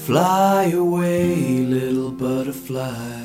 Fly away, little butterfly.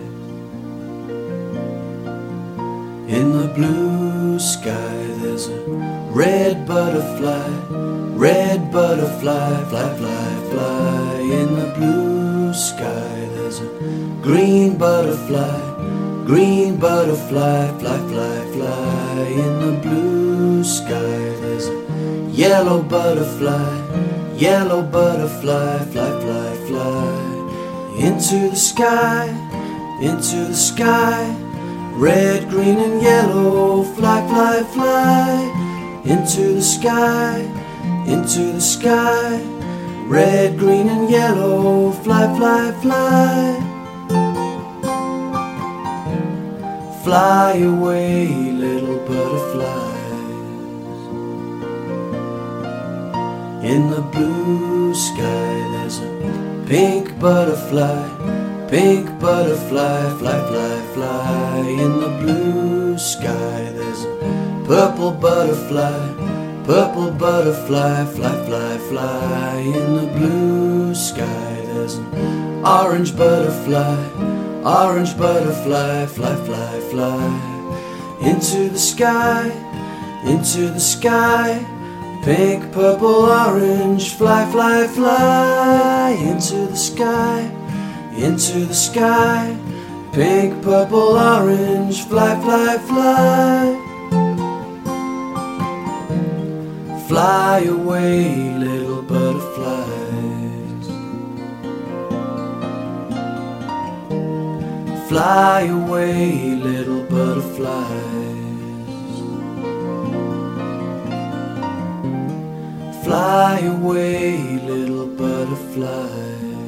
In the blue sky there's a red butterfly, red butterfly, fly, fly, fly. In the blue sky there's a green butterfly, green butterfly, fly, fly, fly. In the blue sky there's a yellow butterfly, yellow butterfly, fly, fly, fly. Into the sky, into the sky. Red, green and yellow, fly, fly, fly. Into the sky, into the sky. Red, green and yellow, fly, fly, fly. Fly away, little butterflies. In the blue sky there's a pink butterfly, pink butterfly, fly, fly, fly. In the blue sky there's a purple butterfly, purple butterfly, fly, fly, fly. In the blue sky there's an orange butterfly, orange butterfly, fly, fly, fly. Into the sky, into the sky. Pink, purple, orange, fly, fly, fly. Into the sky, into the sky. Pink, purple, orange, fly, fly, fly. Fly away, little butterflies. Fly away, little butterflies. Fly away, little butterflies.